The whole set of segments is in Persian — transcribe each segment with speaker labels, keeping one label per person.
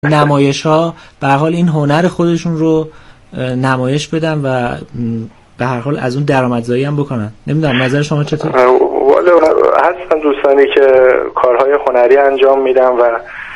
Speaker 1: نمایش‌ها به هر حال این هنر خودشون رو نمایش بدن و به هر حال از اون درآمدزایی هم بکنن. نمیدونم نظر شما چطور؟
Speaker 2: والا هستن دوستانی که کارهای هنری انجام میدن و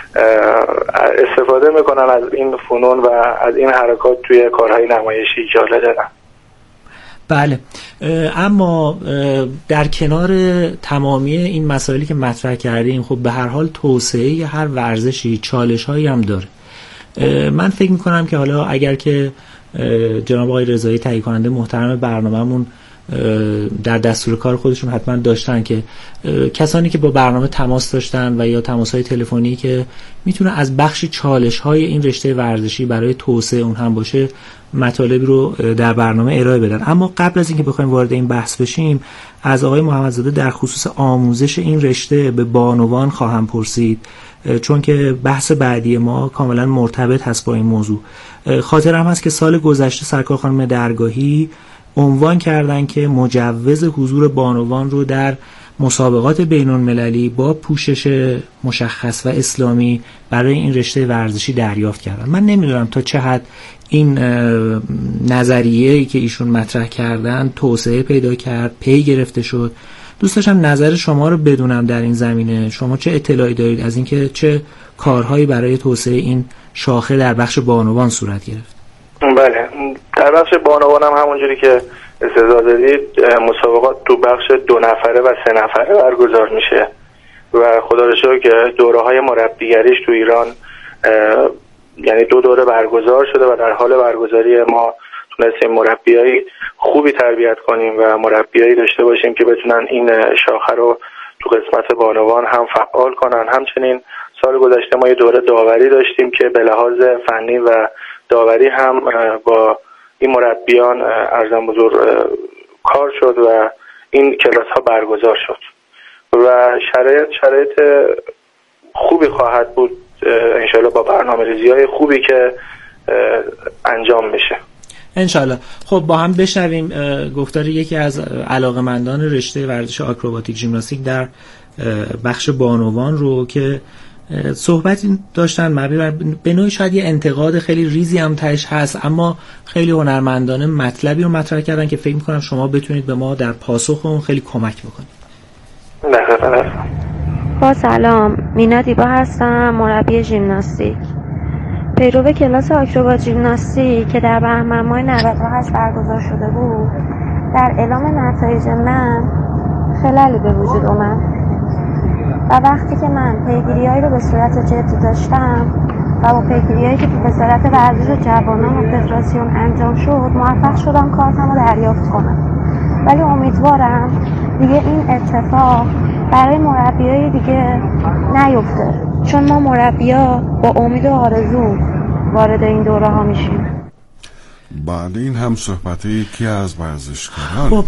Speaker 2: استفاده میکنن از این فنون و از این حرکات توی کارهای نمایشی ایجاد دادن.
Speaker 1: بله، اما در کنار تمامی این مسائلی که مطرح کردیم، خب به هر حال توسعه هر ورزشی چالش‌هایی هم داره. من فکر میکنم که حالا اگر که جناب آقای رضایی تهیه کننده محترم برنامه‌مون در دستور کار خودشون حتما داشتن که کسانی که با برنامه تماس داشتن و یا تماس‌های تلفنی که میتونه از بخشی چالش‌های این رشته ورزشی برای توسعه اون هم باشه مطالبی رو در برنامه ارائه بدن. اما قبل از اینکه بخوایم وارد این بحث بشیم، از آقای محمدزاده در خصوص آموزش این رشته به بانوان خواهم پرسید، چون که بحث بعدی ما کاملا مرتبط هست با این موضوع. خاطرم هست که سال گذشته سرکار خانم درگاهی عنوان کردن که مجوز حضور بانوان رو در مسابقات بین‌المللی با پوشش مشخص و اسلامی برای این رشته ورزشی دریافت کردن. من نمیدونم تا چه حد این نظریه‌ای که ایشون مطرح کردن توسعه پیدا کرد، پی گرفته شد. دوست داشتم نظر شما رو بدونم در این زمینه. شما چه اطلاعی دارید از اینکه چه کارهایی برای توسعه این شاخه در بخش بانوان صورت گرفت؟
Speaker 2: بله، در بخش بانوان هم همونجوری که استعداد دارید مسابقات تو بخش 2 نفره و 3 نفره برگزار میشه و خدا رو شکر که دوره‌های مربیگریش تو ایران یعنی 2 دوره برگزار شده و در حال برگزاری ما تونستیم مربیای خوبی تربیت کنیم و مربیایی داشته باشیم که بتونن این شاخه رو تو قسمت بانوان هم فعال کنن. همچنین سال گذشته ما یه دوره داوری داشتیم که به لحاظ فنی و داوری هم با این مربیان ارزم بزرگ کار شد و این کلاس ها برگزار شد و شرایط خوبی خواهد بود انشالله با برنامه‌ریزی های خوبی که انجام میشه
Speaker 1: انشالله. خب با هم بشنویم گفتار یکی از علاقه‌مندان رشته ورزش آکروباتیک ژیمناستیک در بخش بانوان رو که صحبتی داشتن مبنی به نوعی شاید یه انتقاد خیلی ریزی هم تهش هست، اما خیلی هنرمندانه مطلبی رو مطرح کردن که فکر می‌کنم شما بتونید به ما در پاسخ اون خیلی کمک بکنید.
Speaker 3: با سلام، مینا دیبا هستم، مربی ژیمناستیک. پیرو کلاس آکروبات ژیمناستیک که در بهمن ماه 98 برگزار شده بود، در اعلام نتایج من خلالی به وجود اومد و وقتی که من پیگیری‌هایی رو به صورت جدی داشتم و با پیگیری‌هایی که تو وزارت ورزش جوانان و فدراسیون انجام شد موفق شدم کارتم رو دریافت کنم. ولی امیدوارم دیگه این اتفاق برای مربیای دیگه نیفته، چون ما مربی‌ها با امید و آرزو وارد این دوره ها میشیم.
Speaker 4: بعد این هم صحبت یکی از ورزشکاران.
Speaker 1: خب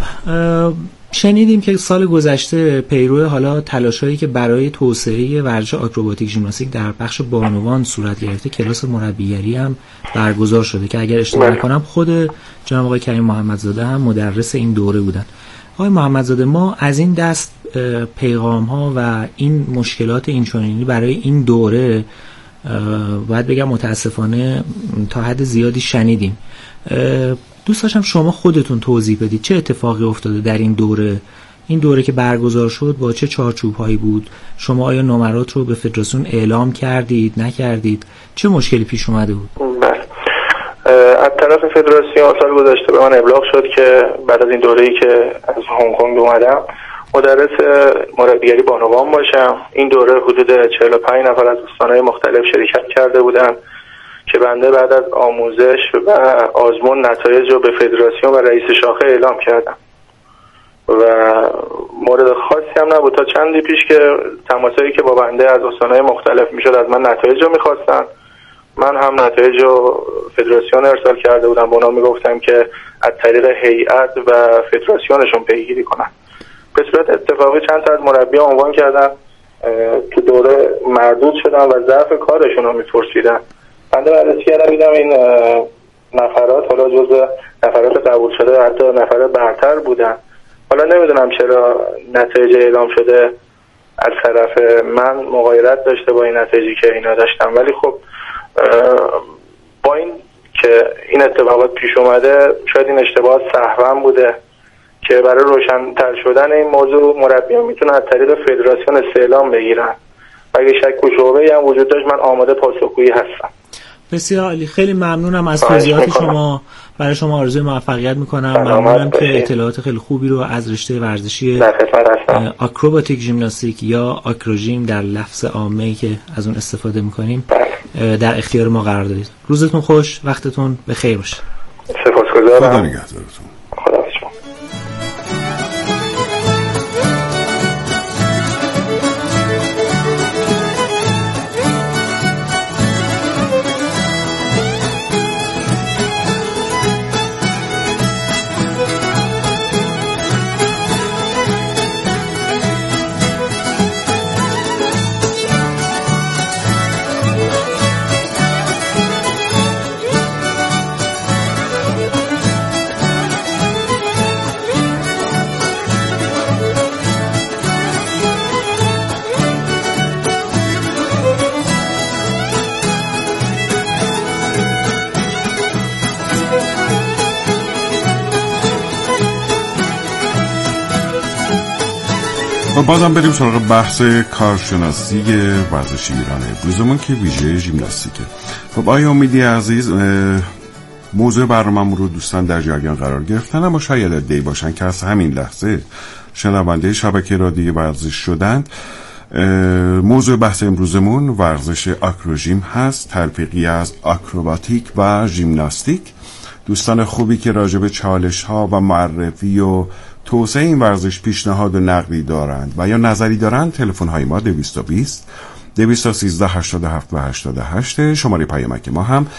Speaker 1: شنیدیم که سال گذشته پیرو حالا تلاشایی که برای توسعه ورزش آکروباتیک ژیمناستیک در بخش بانوان صورت گرفته کلاس مربیگری هم برگزار شده که اگر اشتباه نکنم خود جناب آقای کریم محمدزاده هم مدرس این دوره بودن. آقای محمدزاده، ما از این دست پیغام ها و این مشکلات اینچنینی برای این دوره باید بگم متاسفانه تا حد زیادی شنیدیم. دوست داشتم شما خودتون توضیح بدید چه اتفاقی افتاده در این دوره که برگزار شد، با چه چارچوب‌هایی بود؟ شما آیا نمرات رو به فدراسیون اعلام کردید، نکردید؟ چه مشکلی پیش اومده بود؟
Speaker 2: بله، از طرف فدراسیون سال گذشته به من ابلاغ شد که بعد از این دوره‌ای که از هنگ کنگ اومدم مدرس مربیگری بانوان باشم. این دوره حدود 45 نفر از استان‌های مختلف شرکت کرده بودن که بنده بعد از آموزش و آزمون نتایج رو به فدراسیون و رئیس شاخه اعلام کردم و مورد خاصی هم نبود تا چندی پیش که تماسایی که با بنده از استان‌های مختلف میشد از من نتایج رو میخواستن. من هم نتایج رو فدراسیون ارسال کرده بودم، به اونا میگفتم که از طریق هیئت و فدراسیونشون پیگیری کنن. به صورت اتفاقی چند تا از مربی‌ها عنوان کردن تو دوره مردود شدن و ضعف کارشون رو میپرسیدن. بنده بررسی کردم دیدم این نفرات حالا جزء نفرات قبول شده حتی نفر برتر بودن. حالا نمیدونم چرا نتایج اعلام شده از طرف من مغایرت داشته با این نتایجی که اینا داشتم، ولی خب این اتفاقات پیش اومده، شاید این اشتباهات سهوا بوده که برای روشن‌تر شدن این موضوع مربیان میتونن از طریق فدراسیون استعلام بگیرن. اگه شک و شبهه‌ای هم وجود داشت من آماده پاسخگویی هستم.
Speaker 1: بسیار عالی، خیلی ممنونم از توضیحات شما. برای شما آرزوی موفقیت میکنم. ممنونم که اطلاعات خیلی خوبی رو از رشته ورزشی آکروباتیک ژیمناستیک یا آکروژیم در لفظ عامه‌ای که از اون استفاده میکنیم در اختیار ما قرار دادید. روزتون خوش، وقتتون بخیر باشه.
Speaker 2: سپاسگزارم.
Speaker 4: خدا نگهدارتون.
Speaker 2: خدا شما.
Speaker 4: و بازم بریم سراغ بحث کارشناسی ورزش ایران امروزمون که ویژه ژیمناستیکه. خب آیا امیدی عزیز، موضوع برنامه‌مون رو دوستان در جریان قرار گرفتن، اما شاید عده‌ای باشن که از همین لحظه شنونده شبکه رادیویی ورزش شدند. موضوع بحث امروزمون ورزش آکروژیم هست، تلفیقی از آکروباتیک و ژیمناستیک. دوستان خوبی که راجع به چالش‌ها و معرفی و توسعه این ورزش پیشنهاد و نقدی دارند و یا نظری دارند، تلفن‌های ما 220 213 87 و 88، شماره پیامک ما هم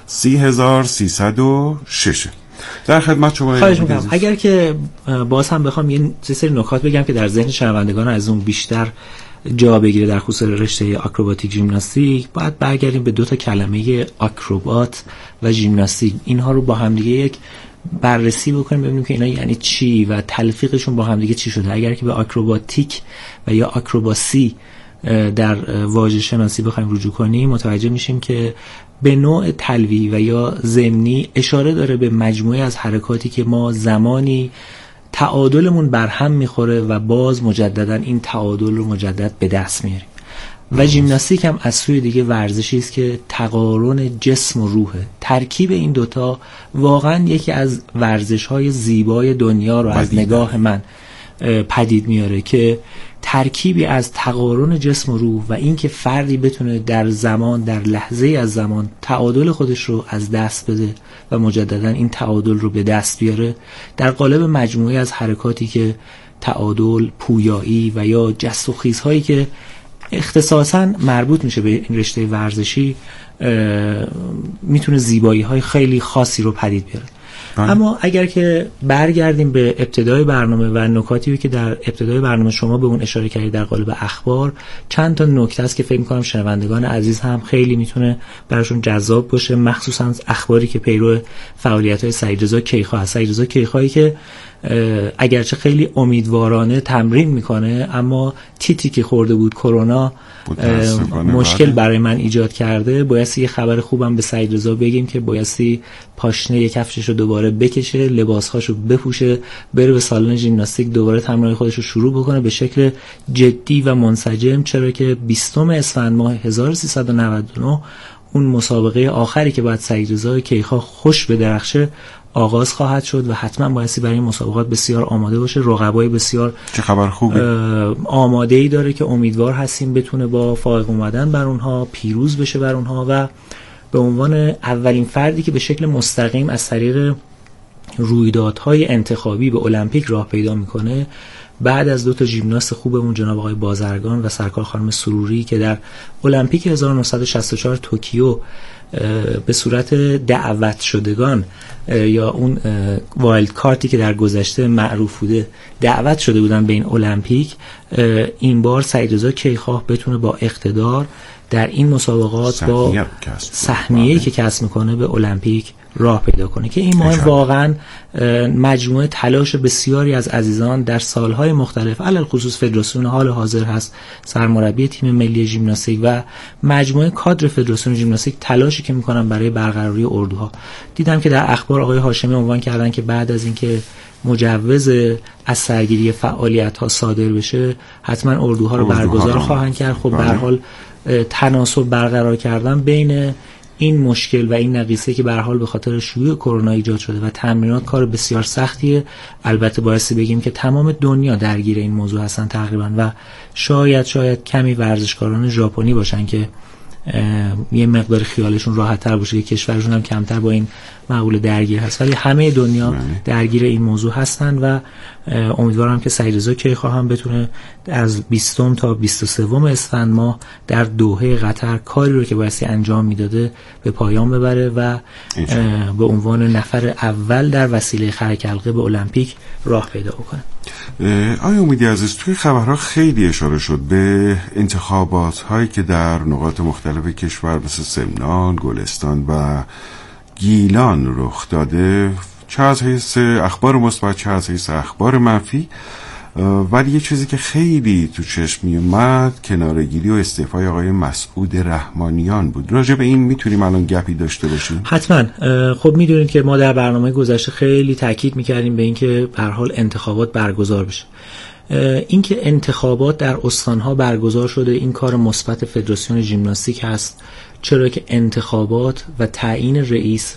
Speaker 4: 30306. در خدمت شما.
Speaker 1: خواهش می‌کنم اگر که باز هم بخوام یه سری نکات بگم که در ذهن شنوندگان از اون بیشتر جا بگیره در خصوص رشته آکروباتیک ژیمناستیک، باید برگردیم به دو تا کلمه آکروبات و ژیمناستیک. اینها رو با هم دیگه یک بررسی بکنیم ببینیم که اینا یعنی چی و تلفیقشون با هم دیگه چی شده. اگر که به آکروباتیک و یا آکروباسی در واژه شناسی بخوایم رجوع کنیم، متوجه میشیم که به نوع تلویحی و یا ضمنی اشاره داره به مجموعه از حرکاتی که ما زمانی تعادلمون برهم میخوره و باز مجددا این تعادل رو مجدد به دست میاریم. و ژیمناستیک هم از سوی دیگه ورزشی است که تقارن جسم و روحه. ترکیب این دوتا واقعا یکی از ورزش‌های زیبای دنیا رو از نگاه من پدید میاره که ترکیبی از تقارن جسم و روح و این که فردی بتونه در زمان، در لحظه از زمان تعادل خودش رو از دست بده و مجددا این تعادل رو به دست بیاره در قالب مجموعه از حرکاتی که تعادل، پویایی و یا جست و خیزهایی که اختصاصاً مربوط میشه به این رشته ورزشی، میتونه زیبایی های خیلی خاصی رو پدید بیاره. اما اگر که برگردیم به ابتدای برنامه و نکاتی که در ابتدای برنامه شما به اون اشاره کردید در قالب اخبار، چند تا نکته است که فکر می‌کنم شنوندگان عزیز هم خیلی میتونه براشون جذاب باشه، مخصوصا اخباری که پیرو فعالیت‌های سعید رضا کیخا هست. سعید رضا کیخایی که اگرچه خیلی امیدوارانه تمرین میکنه، اما تیتی که خورده بود کرونا مشکل برای من ایجاد کرده. بایستی یه خبر خوبم به سعید رضا بگیم که بایستی پاشنه کفشش رو دوباره بکشه، لباسهاشو بپوشه، بره به سالن ژیمناستیک دوباره تمرین خودش رو شروع بکنه به شکل جدی و منسجم، چرا که 20 اسفند ماه 1399 اون مسابقه آخری که باید سعید رضا کیخا خوش به درخشه آغاز خواهد شد و حتما بایستی برای این مسابقات بسیار آماده باشه. رقبای بسیار
Speaker 4: چه خبر خوبی
Speaker 1: آماده‌ای داره که امیدوار هستیم بتونه با فائق اومدن بر اونها پیروز بشه بر اونها و به عنوان اولین فردی که به شکل مستقیم از طریق رویدادهای انتخابی به المپیک راه پیدا میکنه، بعد از دو تا ژیمناست خوبمون جناب آقای بازرگان و سرکار خانم سروری که در المپیک 1964 توکیو به صورت دعوت شدگان یا اون وایلد کارتی که در گذشته معروف بوده دعوت شده بودن به این المپیک، این بار سعید رضا کیخا بتونه با اقتدار در این مسابقات با سهمیه‌ای که کسب میکنه به المپیک راه پیدا کنه که این ماه واقعا مجموعه تلاش بسیاری از عزیزان در سالهای مختلف، علل خصوص فدراسیون حال حاضر هست، سرمربی تیم ملی ژیمناستیک و مجموعه کادر فدراسیون ژیمناستیک تلاشی که میکنن برای برقراری اردوها. دیدم که در اخبار آقای هاشمی عنوان کردن که بعد از اینکه مجوز از سرگیری فعالیت‌ها صادر بشه حتما اردوها رو برگزار خواهند کرد. خب به هر حال تناسب برقرار کردن بین این مشکل و این نقیصه که به هر حال به خاطر شیوع کرونا ایجاد شده و تمرینات کار بسیار سختیه. البته بایستی بگیم که تمام دنیا درگیر این موضوع هستن تقریبا و شاید کمی ورزشکاران ژاپنی باشن که یه مقدار خیالشون راحت‌تر باشه که کشورشون هم کمتر با این مقوله درگیر هست، ولی همه دنیا درگیر این موضوع هستن و امیدوارم که سعیدرضا کیخان بتونه از 20 تا 23 اسفند ماه در دوحه قطر کاری رو که بایستی انجام میداده به پایان ببره و به عنوان نفر اول در وسیله خرک حلقه به المپیک راه پیدا بکنه.
Speaker 4: آیا امیدی عزیز، توی خبرها خیلی اشاره شد به انتخابات هایی که در نقاط مختلف کشور مثل سمنان، گلستان و گیلان رخ داده، چه از حیث اخبار مثبت چه از حیث اخبار منفی، ولی یه چیزی که خیلی تو چشم می اومد کنارگیری و استعفای آقای مسعود رحمانیان بود. راجع به این میتونیم الان گپی داشته باشیم؟
Speaker 1: حتما. خب میدونید که ما در برنامه گذشته خیلی تاکید میکردیم به اینکه به هر حال انتخابات برگزار بشه. اینکه انتخابات در استانها برگزار شده این کار مثبت فدراسیون ژیمناستیک هست، چرا که انتخابات و تعیین رئیس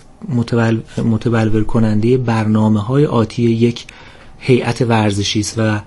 Speaker 1: متبلور کننده برنامه‌های آتی یک هیئت ورزشی است و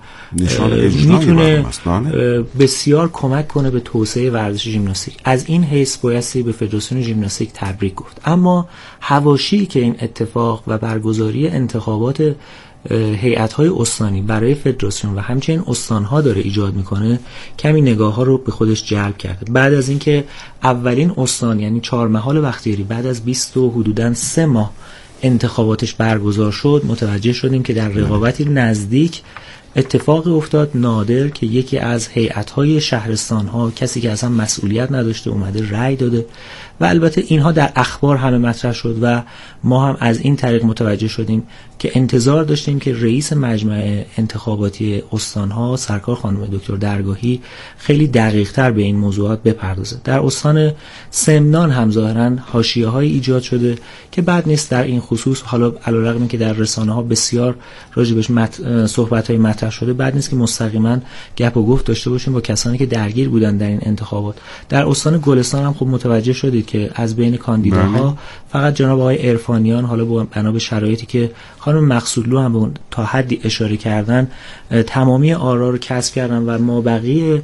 Speaker 1: میتونه بسیار کمک کنه به توسعه ورزش ژیمناستیک. از این حیث بایستی به فدراسیون ژیمناستیک تبریک گفت. اما حواشی که این اتفاق و برگزاری انتخابات هیئت‌های استانی برای فدراسیون و همچنین استان‌ها داره ایجاد میکنه کمی نگاه‌ها رو به خودش جلب کرده. بعد از اینکه اولین استان یعنی چهارمحال بختیاری بعد از 20 و حدوداً 3 ماه انتخاباتش برگزار شد، متوجه شدیم که در رقابتی نزدیک اتفاقی افتاد نادر که یکی از هیئت‌های شهرستان‌ها کسی که اصلا مسئولیت نداشته اومده رأی داده و البته اینها در اخبار همه مطرح شد و ما هم از این طریق متوجه شدیم که انتظار داشتیم که رئیس مجمع انتخاباتی استان‌ها سرکار خانم دکتر درگاهی خیلی دقیق‌تر به این موضوعات بپردازه. در استان سمنان هم ظاهراً حاشیه‌های ایجاد شده که بد نیست در این خصوص، حالا علیرغم اینکه در رسانه‌ها بسیار راجبش صحبت‌های مطرح شده، بد نیست که مستقیما گپ و گفت داشته باشیم با کسانی که درگیر بودن در این انتخابات. در استان گلستان هم خب متوجه شدید که از بین کاندیداها فقط جناب آقای عرفانیان، حالا بنا به شرایطی که خانم مقصودلو هم تا حدی اشاره کردن، تمامی آرا رو کسب کردن و ما بقیه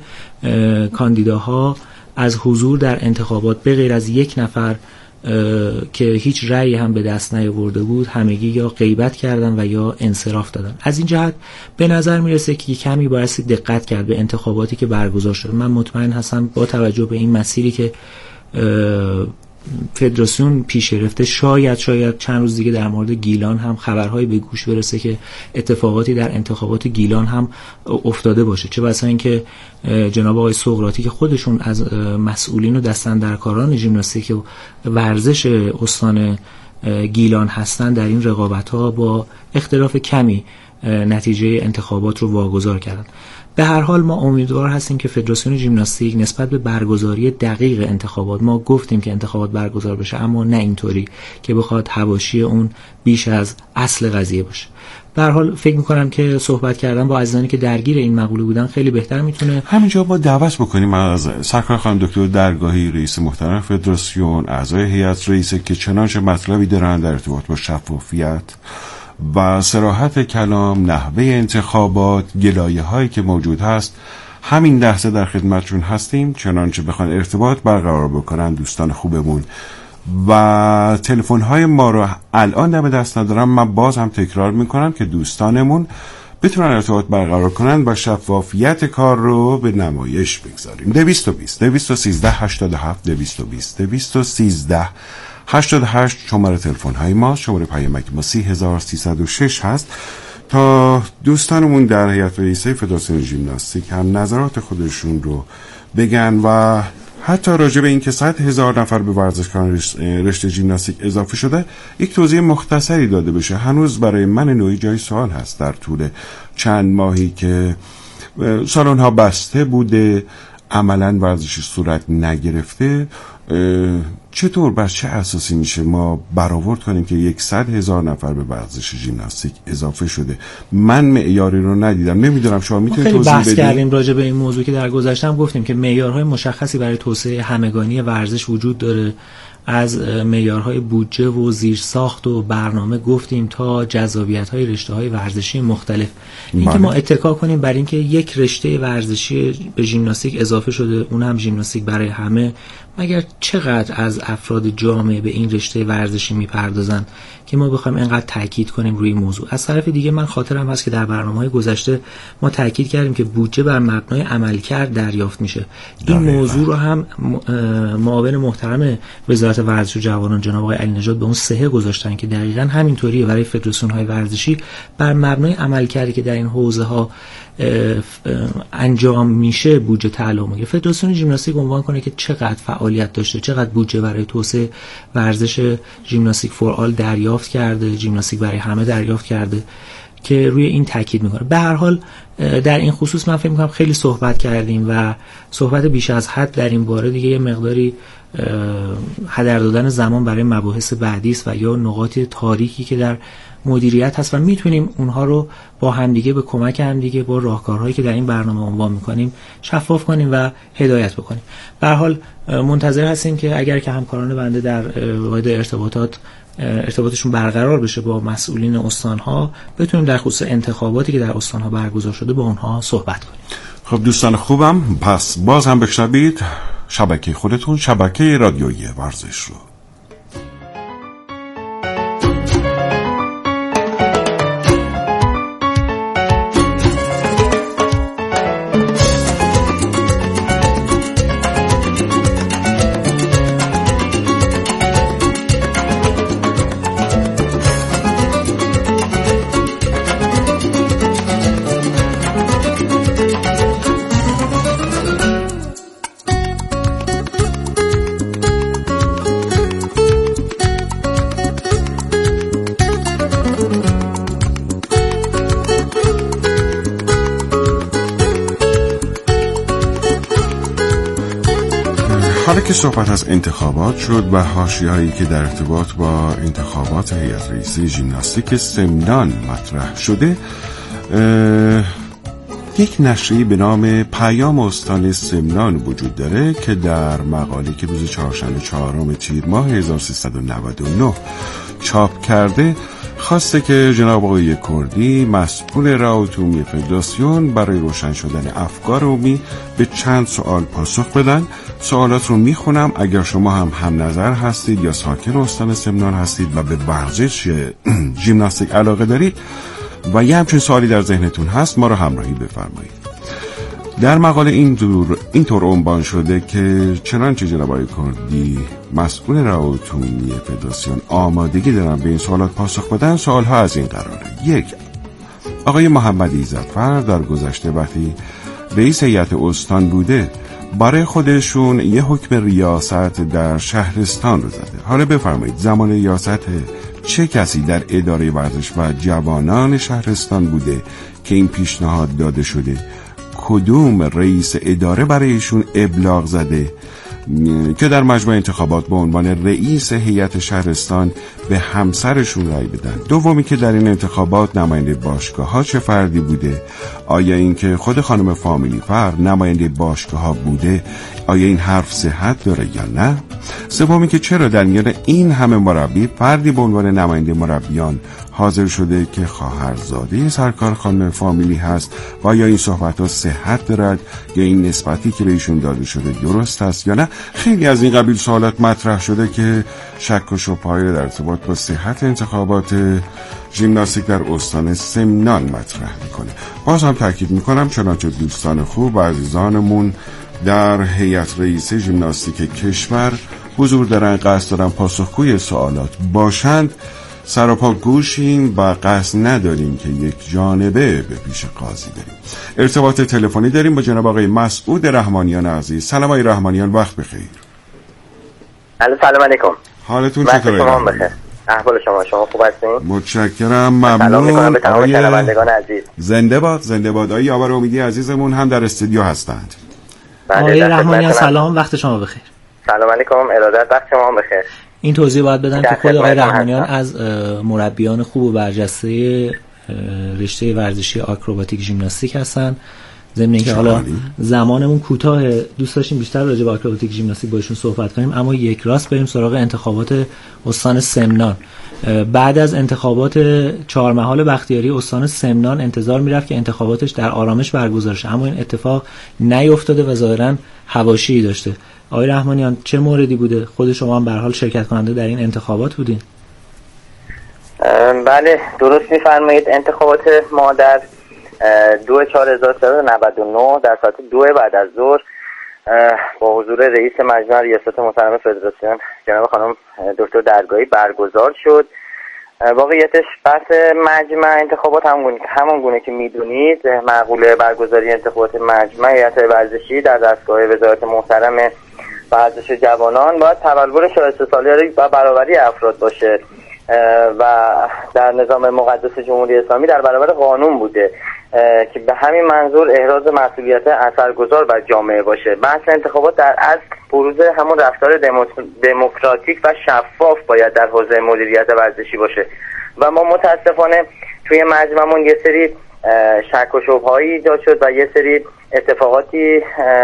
Speaker 1: کاندیداها از حضور در انتخابات به غیر از یک نفر که هیچ رأی هم به دست نیاورده بود همگی یا غیبت کردن و یا انصراف دادن. از این جهت به نظر میرسه که کمی بایستی دقت کرد به انتخاباتی که برگزار شده. من مطمئن هستم با توجه به این مسیری که فدراسیون پیش گرفته شاید چند روز دیگه در مورد گیلان هم خبرهایی به گوش برسه که اتفاقاتی در انتخابات گیلان هم افتاده باشه، چه بسا اینکه جناب آقای سقراطی که خودشون از مسئولین و دستاندرکاران ژیمناستیک و ورزش استان گیلان هستن در این رقابت‌ها با اختلاف کمی نتیجه انتخابات رو واگذار کردن. به هر حال ما امیدوار هستیم که فدراسیون ژیمناستیک نسبت به برگزاری دقیق انتخابات، ما گفتیم که انتخابات برگزار بشه اما نه اینطوری که بخواد حواشی اون بیش از اصل قضیه باشه. به هر حال فکر می‌کنم که صحبت کردن با عزیزانی که درگیر این مقوله بودن خیلی بهتر میتونه.
Speaker 4: همینجا با دعوت بکنیم از سرکار خانم دکتر درگاهی رئیس محترم فدراسیون، اعضای هیئت رئیسه که چنانچه مطلبی دارن در ارتباط با شفافیت و صراحت کلام، نحوه انتخابات، گلایه هایی که موجود هست، همین لحظه در خدمتشون هستیم. چنانچه بخوان ارتباط برقرار بکنن دوستان خوبمون و تلفن های ما رو الان دم دست ندارم، من باز هم تکرار میکنم که دوستانمون بتونن ارتباط برقرار کنن و شفافیت کار رو به نمایش بگذاریم. 220 213 87 220 213 88 شماره تلفن های ما، شماره پیامک ما 30306 هست تا دوستانمون در هیئت رئیسه فدراسیون ژیمناستیک هم نظرات خودشون رو بگن و حتی راجع به این که 100,000 نفر به ورزشکاران رشته ژیمناستیک اضافه شده یک توضیح مختصری داده بشه. هنوز برای من نوعی جای سوال هست. در طول چند ماهی که سالن ها بسته بوده، عملا ورزشی صورت نگرفته، چطور بر چه اساسی میشه ما برآورد کنیم که 100,000 نفر به ورزش ژیمناستیک اضافه شده؟ من معیاری رو ندیدم، نمیدونم شما میتونید توضیح بدید؟
Speaker 1: خیلی بحث کردیم راجع به این موضوع که در گذشته هم گفتیم که معیارهای مشخصی برای توسعه همگانی ورزش وجود داره. از معیارهای بودجه و زیرساخت و برنامه گفتیم تا جذابیت‌های رشته‌های ورزشی مختلف. اینکه ما اتکا کنیم بر اینکه یک رشته ورزشی به ژیمناستیک اضافه شده، اون هم ژیمناستیک برای همه، مگر چقدر از افراد جامعه به این رشته ورزشی میپردازن که ما بخوایم اینقدر تاکید کنیم روی موضوع. از طرف دیگه من خاطرم هست که در برنامه‌های گذشته ما تاکید کردیم که بودجه بر مبنای عملکرد دریافت میشه. این موضوع رو هم معاون محترم وزارت ورزش و جوانان جناب آقای علی نژاد به اون صحه گذاشتن که دقیقاً همینطوریه. برای فدراسیون‌های ورزشی بر مبنای عملکردی که در این حوزه‌ها انجام میشه بودجه تعلق میگیره. فدراسیون ژیمناستیک عنوان کنه که چقدر فعالیت داشته، چقدر بودجه برای توسعه ورزش ژیمناستیک فور آل دریافت کرده، ژیمناستیک برای همه دریافت کرده، که روی این تاکید میکنه. به هر حال در این خصوص من فکر میکنم خیلی صحبت کردیم و صحبت بیش از حد در این باره دیگه یه مقداری هدر دادن زمان برای مباحث بعدی است و یا نقاط تاریکی که در مدیریت هست و میتونیم اونها رو با همدیگه به کمک همدیگه با راهکارهایی که در این برنامه عنوان میکنیم شفاف کنیم و هدایت بکنیم. به هر حال منتظر هستیم که اگر که همکاران بنده در واحد ارتباطشون برقرار بشه با مسئولین استانها، بتونیم در خصوص انتخاباتی که در استانها برگزار شده با اونها صحبت کنیم.
Speaker 4: خب دوستان خوبم، پس باز هم بشنوید شبکه خودتون، شبکه رادیویی ورزش رو. حالا که صحبت از انتخابات شد و حاشیه‌هایی که در ارتباط با انتخابات هیئت رئیسه ژیمناستیک سمنان مطرح شده، یک نشریه به نام پیام استان سمنان وجود داره که در مقاله که روز چهارشنبه 4 تیر ماه 1399 چاپ کرده خواسته که جناب آقای کردی مسئول رعایت عمومی فدراسیون برای روشن شدن افکار عمومی به چند سوال پاسخ بدن. سوالات رو میخونم، اگر شما هم نظر هستید یا ساکن استان سمنان هستید و به ورزش ژیمناستیک علاقه دارید و یه همچین سوالی در ذهنتون هست، ما رو همراهی بفرمایید. در مقاله اینطور عنوان شده که چنانچه جناب آقای کردی مسئول رعایت عمومی فدراسیون آمادگی دارن به این سوالات پاسخ بدن. سوالها از این قراره: 1. آقای محمد ایزدفر در گذشته وقتی رئیس هیئت استان بوده برای خودشون یه حکم ریاست در شهرستان رو زده. حالا بفرمایید زمان ریاست چه کسی در اداره ورزش و جوانان شهرستان بوده که این پیشنهاد داده شده؟ کدوم رئیس اداره برایشون ابلاغ زده که در مجمع انتخابات به عنوان رئیس هیئت شهرستان به همسرشون رأی بدن؟ دومی که در این انتخابات نماینده باشگاه ها چه فردی بوده؟ آیا این که خود خانم فامیلی فرد نماینده باشگاه ها بوده، آیا این حرف صحت داره یا نه؟ سومی که چرا در میان این همه مربی فردی به عنوان نماینده مربیان حاضر شده که خواهرزاده سرکار خانم فامیلی هست و آیا این صحبت ها صحت دارد یا این نسبتی که بهشون داده شده درست است یا نه؟ خیلی از این قبیل سوالات مطرح شده که شک و شبهه‌ای در ارتباط با صحت انتخابات ژیمناستیک در استان سمنان مطرح میکنه. باز هم تاکید میکنم چنانچه دوستان خوب و عزیزانمون در هیئت رئیسه ژیمناستیک کشور حضور دارن، قصد دارن پاسخگوی سوالات باشند، سراپا گوشیم و قصد نداریم که یک جانبه به پیش قاضی بریم. ارتباط تلفنی داریم با جناب آقای مسعود رحمانیان عزیز. سلام آقای رحمانیان، وقت بخیر.
Speaker 5: سلام علیکم.
Speaker 4: حالتون چطوره؟
Speaker 5: احوال شما خوب هستین؟
Speaker 4: متشکرم، ممنون.
Speaker 5: سلام میکنم به تمام شنوندگان عزیز.
Speaker 4: زنده باد، زنده باد. آقای یاور امیدی عزیزمون هم در استودیو هستند.
Speaker 1: آقای رحمانیان سلام، وقت شما بخیر.
Speaker 5: سلام علیکم، ارادت، وقت شما بخیر.
Speaker 1: این توضیح باید بدم که خود آقای رحمانیان از مربیان خوب و برجسته رشته ورزشی آکروباتیک ژیمناستیک هستن. ضمن اینکه حالا زمانمون کوتاه، دوست داشتیم بیشتر راجع به آکروباتیک ژیمناستیک با ایشون صحبت کنیم، اما یک راست بریم سراغ انتخابات استان سمنان. بعد از انتخابات 4 محال بختیاری، استان سمنان انتظار میرفت که انتخاباتش در آرامش برگزار شه، اما این اتفاق نیفتاده و ظاهراً حواشی داشته. آقای رحمانیان چه موردی بوده؟ خود شما هم به هر حال شرکت کننده در این انتخابات بودین.
Speaker 5: بله درست میفرمایید. انتخابات ما در 2/4/1399 در ساعت 2 بعد از ظهر با حضور رئیس مجمع ریاست محترم فدراسیون جناب خانم دکتر درگاهی برگزار شد. واقعیتش بحث مجمع انتخابات همون گونه که میدونید، معقوله برگزاری انتخابات مجمع هیئت ورزشی در دستگاه وزارت محترم ورزش جوانان باید تبلور شایسته سالی و برابری افراد باشه و در نظام مقدس جمهوری اسلامی در برابر قانون بوده که به همین منظور احراز مسئولیت اثرگذار بر جامعه باشه. بحث انتخابات در اصل بروز همون رفتار دموکراتیک و شفاف باید در حوزه مدیریت ورزشی باشه و ما متاسفانه توی مجمعمون یه سری شک و شبهه‌ای ایجاد شد و یه سری اتفاقاتی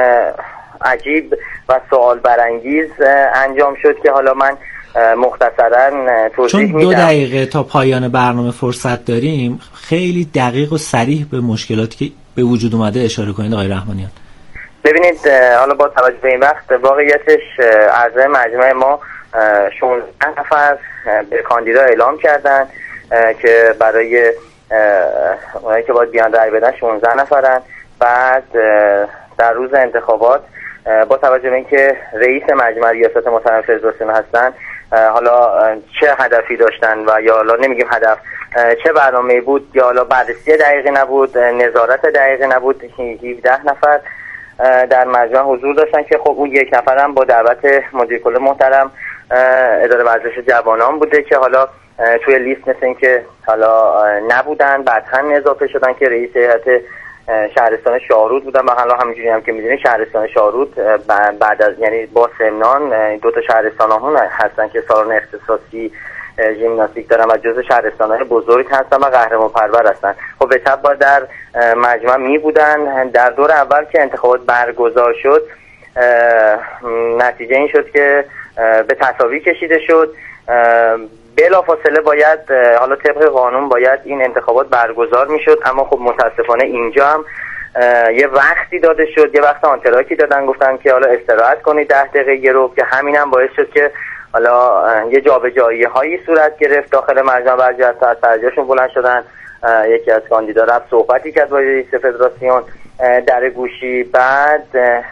Speaker 5: عجیب و سوال برانگیز انجام شد که حالا من مختصرا توضیح میدم.
Speaker 1: چون 2 دقیقه تا پایان برنامه فرصت داریم، خیلی دقیق و صریح به مشکلاتی که به وجود اومده اشاره کنید آقای رحمانیان.
Speaker 5: ببینید حالا با توجه به این وقت، واقعیتش اعضای مجمع ما 16 نفر به کاندیدا اعلام کردن که برای اونایی که باید بیان رای بدن 16 نفرن. بعد در روز انتخابات با توجه به اینکه رئیس مجمع ریاست محترم فدراسیون هستن، حالا چه هدفی داشتن و یا حالا نمیگیم هدف، چه برنامه‌ای بود، یا حالا بررسی دقیقی نبود، نظارت دقیقی نبود، 17 نفر در مجمع حضور داشتن که خب اون 1 نفر هم با دعوت مدیر کل محترم اداره ورزش جوانان بوده که حالا توی لیست مثل این که حالا نبودن، بعداً اضافه شدن که رئیس هیئت شهرستان شاهرود بودن و حالا همینجوری هم که میدونید شهرستان شاهرود بعد از یعنی با سمنان 2 تا شهرستان هم هستن که سالن اختصاصی ژیمناستیک دارن و جزو شهرستان‌های بزرگ هستن و قهرمان پرور هستن. خب به تبع در مجمع می بودن. در دور اول که انتخابات برگزار شد، نتیجه این شد که به تساوی کشیده شد. بلافاصله باید حالا طبق قانون باید این انتخابات برگزار میشد، اما خب متاسفانه اینجا هم یه وقتی داده شد، یه وقت آنتراکی دادن، گفتن که حالا استراحت کنید 10 دقیقه گرفت که همین هم باعث شد که حالا یه جابجایی هایی صورت گرفت داخل مجمع. بعضی از سرجاشون بلند شدن، یکی از کاندیدا رفت صحبتی کرد با رئیس فدراسیون در گوشی. بعد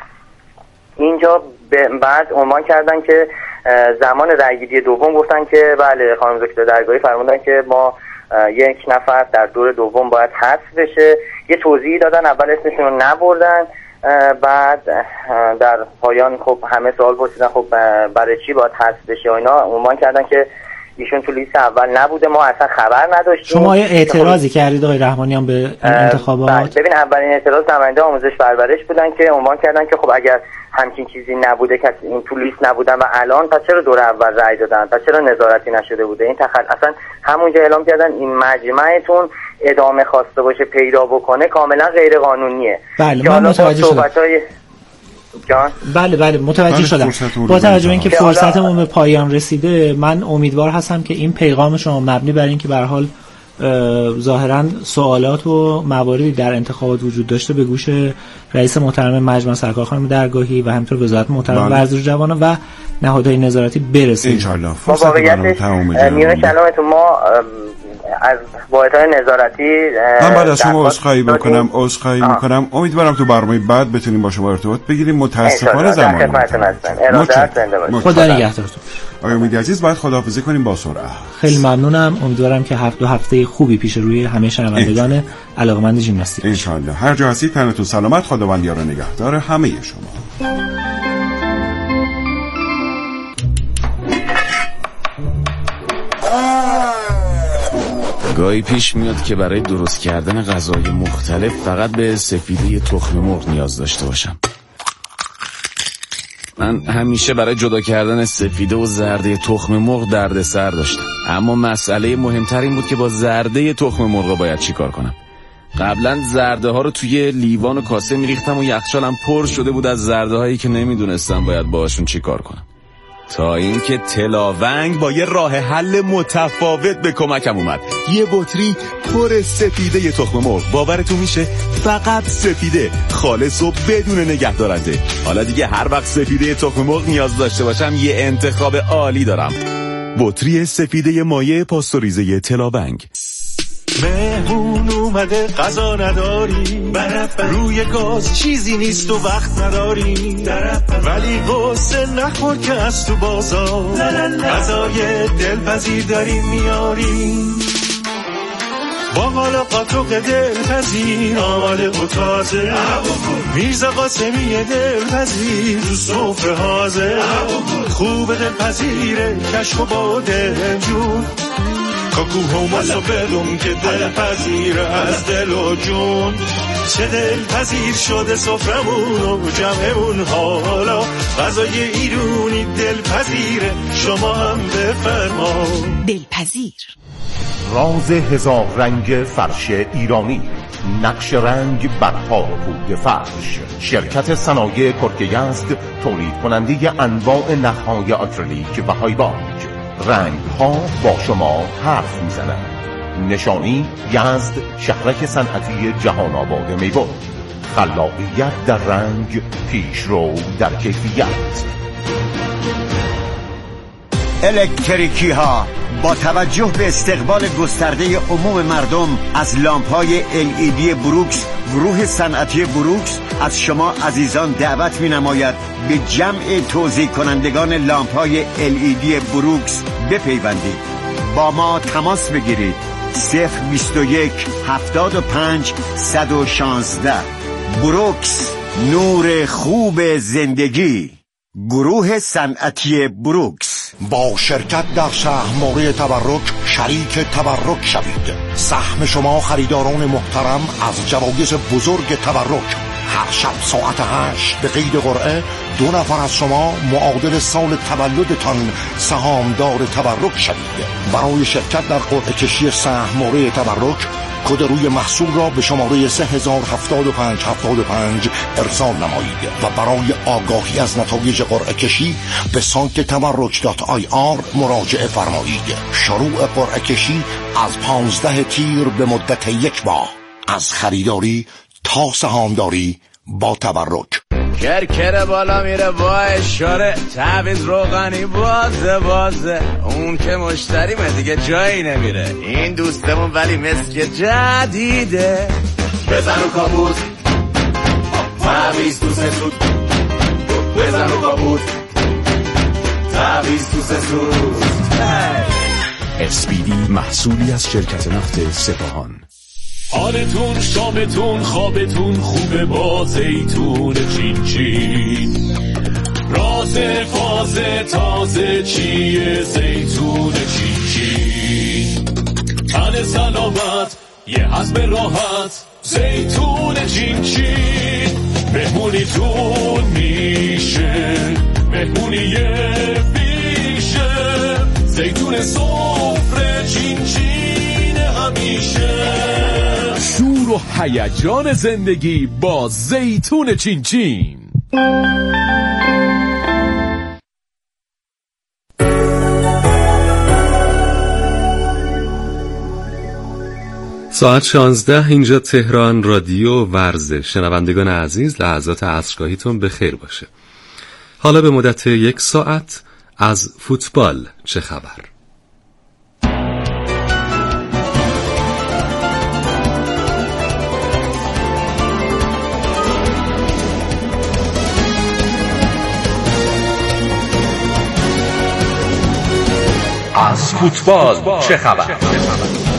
Speaker 5: اینجا بعد عنوان کردن که زمان رأیگیری دوم گفتن که بله خانم دکتر درگاهی فرمودن که ما 1 نفر در دور دوم باید حذف بشه. یه توضیحی دادن، اول اسمشون رو نبردن، بعد در پایان خب همه سوال پرسیدن خب برای چی باید حذف بشه و اینا. عنوان کردن که ایشون تو لیست اول نبوده، ما اصلا خبر نداشتیم.
Speaker 1: شما اعتراضی کردید آقای رحمانیان به این انتخابات؟
Speaker 5: ببین اولین اعتراض نماینده آموزش پرورش بودن که عنوان کردن که خب اگر همچین چیزی نبوده، کسی این تو لیست نبودن و الان پس چرا دور اول رای دادن، پس چرا نظارتی نشده بوده. این اصلا همونجا اعلام کردن این مجمعتون ادامه خواسته باشه پیدا بکنه کاملا غیر قانونیه.
Speaker 1: بله من متوجه شدم. بله متوجه شدم. با توجه به اینکه فرصتمون به پایان رسیده، من امیدوار هستم که این پیغام شما مبنی بر اینکه به هر حال ظاهرا سوالات و مواردی در انتخابات وجود داشته به گوش رئیس محترم مجمع سرکار خانم درگاهی و همینطور وزارت محترم ورزش جوانان و نهادهای نظارتی برسه.
Speaker 4: ان شاء الله.
Speaker 5: واقعیتش میون کلامتون ما از واحدهای نظارتی
Speaker 4: من بعد از شما عذرخواهی میکنم. امیدوارم تو برنامه بعد بتونیم با شما ارتباط بگیریم. متاسفانه زمان
Speaker 1: خدا نگهدارتون.
Speaker 4: آقای امیدی عزیز باید خداحافظی کنیم با سرعت.
Speaker 1: خیلی ممنونم. امیدوارم که هفته خوبی پیش روی همه شنوندگان علاقه‌مند ژیمناستیک
Speaker 4: ان شاء الله. هر جا هستید تنتون سلامت. خداوند یار و نگهدار همه شما.
Speaker 6: گاهی پیش میاد که برای درست کردن غذای مختلف فقط به سفیده تخم مرغ نیاز داشته باشم. من همیشه برای جدا کردن سفیده و زرده تخم مرغ دردسر داشتم، اما مسئله مهمتر این بود که با زرده تخم مرغ باید چی کار کنم. قبلا زرده ها رو توی لیوان و کاسه میریختم و یخچالم پر شده بود از زرده هایی که نمیدونستم باید باهاشون چی کار کنم، تا اینکه تلاونگ با یه راه حل متفاوت به کمکم اومد. یه بطری پر سفیده تخم مرغ، باورتون میشه فقط سفیده، خالص و بدون نگهدارنده. حالا دیگه هر وقت سفیده تخم مرغ نیاز داشته باشم یه انتخاب عالی دارم. بطری سفیده مایع پاستوریزه تلاونگ.
Speaker 7: مهمون اومده غذا نداری، روی گاز چیزی نیست و وقت نداری، ولی قصه نخور که از تو بازار غذای دلپذیر داری میاری. با حال قاطق دلپذیر آماده و تازه، میرزا قاسمی دلپذیر تو سفره حاضر، خوب دلپذیره کشک و با دلجون، کاکو هماسو بدون که دلپذیره از دل و جون. چه دلپذیر شده سفرمون و جمعمون، حالا غذای ایرونی دلپذیره، شما هم بفرما.
Speaker 8: دلپذیر
Speaker 9: راز هزار رنگ فرش ایرانی، نقش رنگ بر پود فرش. شرکت صنایع کرک یزد تولید کننده انواع نخهای آکریلیک و هایباج. رنگ ها با شما حرف میزنند. نشانی یزد، شهرک صنعتی جهان آباد میبود. خلاقیت در رنگ، پیشرو در کیفیت.
Speaker 10: الکتریکی ها با توجه به استقبال گسترده عموم مردم از لامپ‌های LED بروکس، گروه صنعتی بروکس از شما عزیزان دعوت می‌نماید به جمع توزیع کنندگان لامپ‌های LED بروکس بپیوندید. با ما تماس بگیرید. 021 75 116. بروکس، نور خوب زندگی. گروه صنعتی بروکس.
Speaker 11: با شرکت در سهم‌موری تبرک شریک تبرک شوید. سهم شما خریداران محترم از جوایز بزرگ تبرک. هر شب ساعت 8 به قید قرعه 2 نفر از شما معادل سال تولدتان سهامدار تبرک شوید. برای شرکت در قرعه کشی سهم‌موری تبرک کد روی محصول را به شماره 3075 ارسال نمایید و برای آگاهی از نتایج قرعه کشی به سایت tabarruk.ir مراجعه فرمایید. شروع قرعه کشی از 15 تیر به مدت 1 ماه، از خریداری تا سهامداری با تبرک.
Speaker 6: کرکر بالا میره با اشاره، تعویض روغنی بازه اون که مشتریمه دیگه جایی نمیره. این دوستمون ولی مسک جدیده. بزن و کابوت تعویض تو سسود، بزن و کابوت تعویض تو سسود. SPD محصولی از شرکت نفت سپاهان.
Speaker 7: حالتون، شامتون، خوابتون خوبه با زیتون چین چین. راز فازه تازه چیه زیتون چین چین. تن سلامت یه حزم راحت زیتون چین چین. مهمونیتون میشه مهمونی بیشه. زیتون سفره چین چین همیشه.
Speaker 12: شور و هیجان زندگی با زیتون چین چین.
Speaker 13: ساعت 16 اینجا تهران، رادیو ورزش. شنوندگان عزیز، لحظات عصرگاهیتون به خیر باشه. حالا به مدت 1 ساعت از فوتبال چه خبر؟
Speaker 8: از فوتبال چه خبر؟